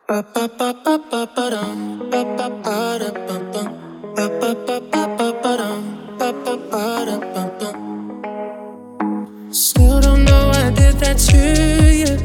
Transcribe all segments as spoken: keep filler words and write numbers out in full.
Still don't know I did that to you.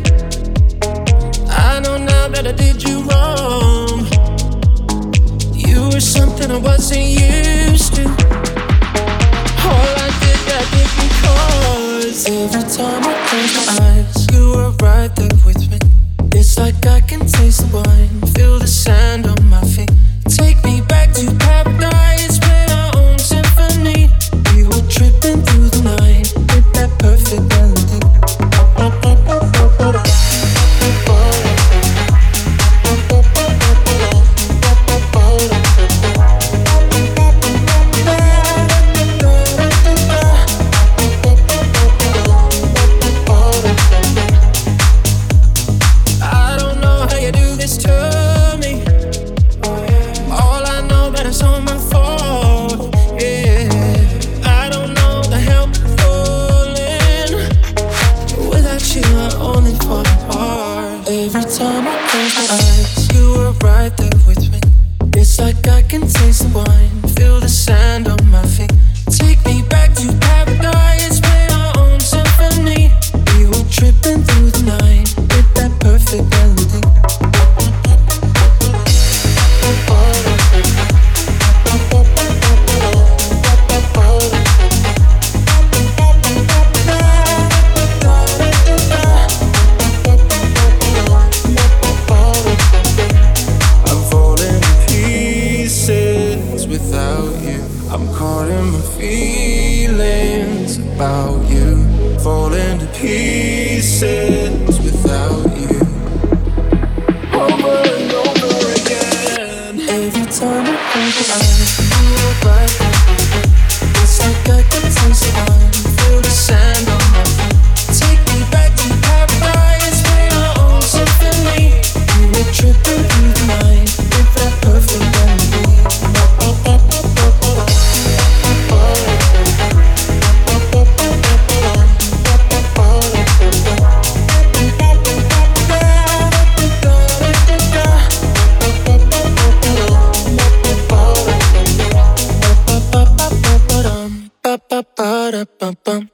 I know now that I did you wrong. You were something I wasn't used to. All I did, I did because every time I close my eyes, you were right there with me. It's like I can taste the wine, feel the sand on my feet. Take me back to paradise, play our own symphony. We were tripping through the night with that perfect melody. I don't know how you do this to me. All I know that it's all my fault. Yeah, I don't know the help falling. Without you, I only fall apart. Every time I close my eyes, you were right there with me. It's like I can taste the wine, feel the sand on my feet. Take me back to paradise, play our own symphony. We were tripping through the night with that perfect melody. I'm falling to pieces without you. I'm caught in my feelings about you. Falling to pieces without you. Over and over again. Every time I close my eyes, you are right there. It's like I can taste the wine, feel the sand on my feet. Take me back to paradise, play our own symphony. We were tripping through the night with that perfect melody. Ba ba ba da bum bum.